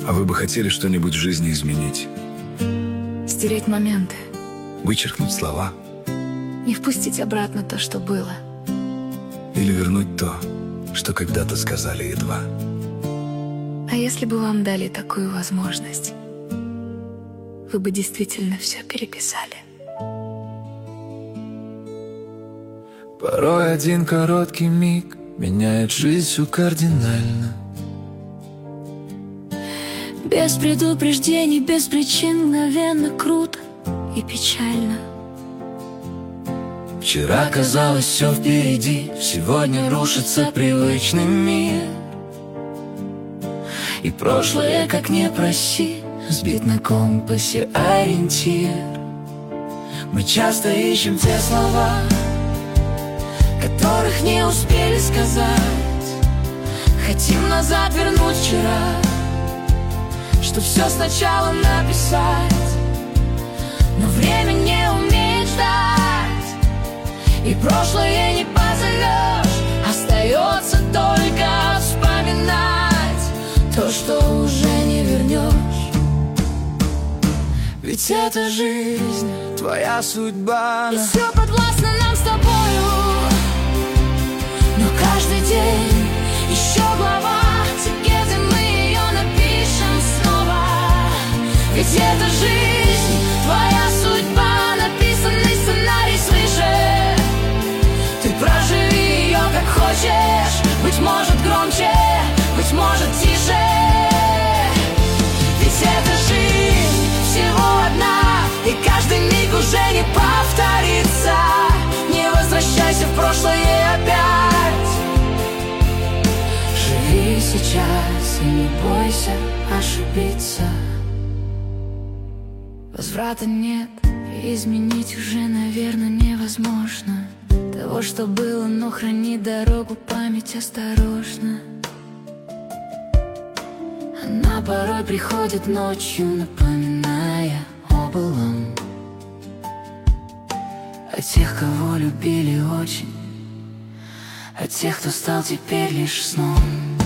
А вы бы хотели что-нибудь в жизни изменить? Стереть моменты, Вычеркнуть слова? не впустить обратно то, что было. Или вернуть то, что когда-то сказали едва? А если бы вам дали такую возможность, вы бы действительно все переписали? Порой один короткий миг меняет жизнь всю кардинально. Без предупреждений, без причин, мгновенно круто и печально. Вчера казалось все впереди, сегодня рушится привычный мир. И прошлое, как не проси, сбит на компасе ориентир. Мы часто ищем те слова, которых не успели сказать. Хотим назад вернуть вчера, чтоб все сначала написать. Но время не умеет ждать, и прошлое не позовешь. Остается только вспоминать то, что уже не вернешь. Ведь это жизнь, твоя судьба, И все подвластно нам с тобою. Но каждый день еще глава, где мы ее напишем снова. Ведь это жизнь, твоя судьба, написанный сценарий свыше. Ты проживи ее как хочешь, быть может громче, быть может тише. Ведь эта жизнь всего одна, и каждый миг уже не повторится. Не возвращайся в прошлое опять. Живи сейчас и не бойся ошибиться. Возврата нет, и изменить уже, наверное, невозможно. Того, что было, но храни дорогу, память осторожно. Она порой приходит ночью, напоминая о былом, о тех, кого любили очень, о тех, кто стал теперь лишь сном.